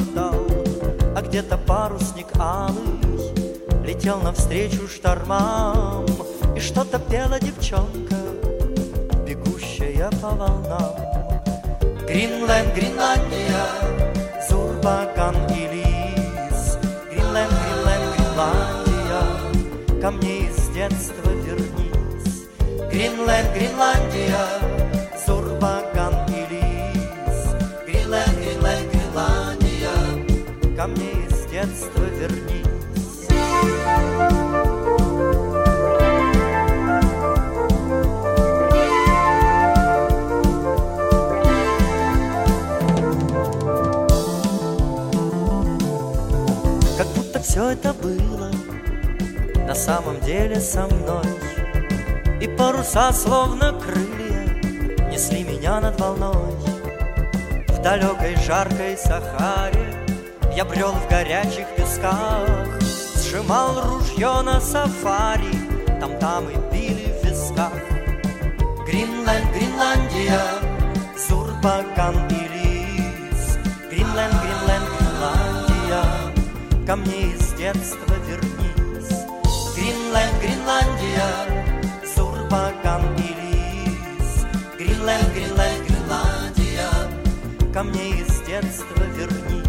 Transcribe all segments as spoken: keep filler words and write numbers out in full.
квартал, а где-то парусник алый летел навстречу штормам, и что-то пела девчонка, бегущая по волнам. Гринленд, Гренландия, Зурбаган и Лис. Гринленд, Гринленд, Гренландия, ко мне из детства вернись. Гринленд, Гренландия, Зурбаган и Лис. Гринленд, Гринленд, Гренландия, ко мне из детства вернись. Как будто все это было на самом деле со мной, и паруса, словно крылья, несли меня над волной. В далекой жаркой Сахаре я брел в горячих песках, сжимал ружье на сафари, там-там и били в висках. Гринленд, Гренландия, Зурбаган и Лис. Гринленд, Гренленд, Гренландия, ко мне из детства вернись. Гринленд, Гренландия, Зурбаган и Лис. Гринленд, Гренленд, Гренландия, ко мне из детства вернись.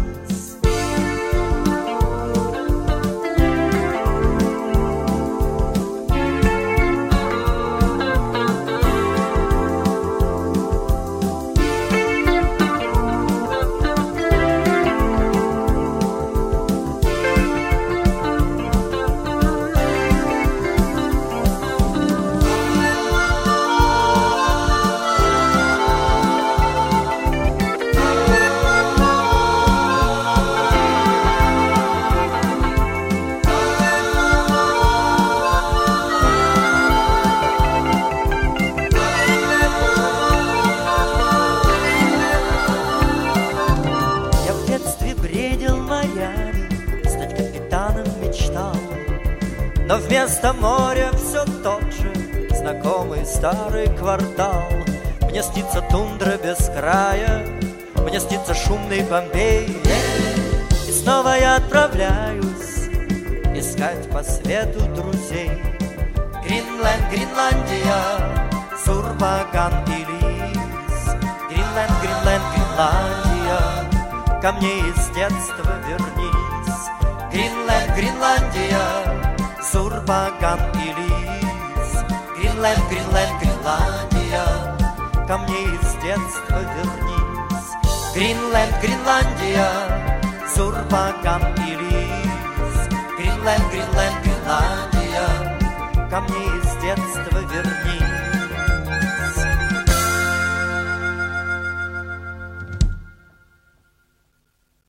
Но вместо моря все тот же знакомый старый квартал. Мне снится тундра без края, мне снится шумный Бомбей. И снова я отправляюсь искать по свету друзей. Гринленд, Гренландия, Зурбаган и Лис. Гринленд, Гренленд, Гренландия, ко мне из детства вернись. Гринленд, Гренландия, Зурбаган и Лис. Гринленд, Гренленд, Гренландия, ко мне из детства вернись. Гринленд, Гренландия, Зурбаган и Лис. Гринленд, Гренленд, Гренландия, ко мне из детства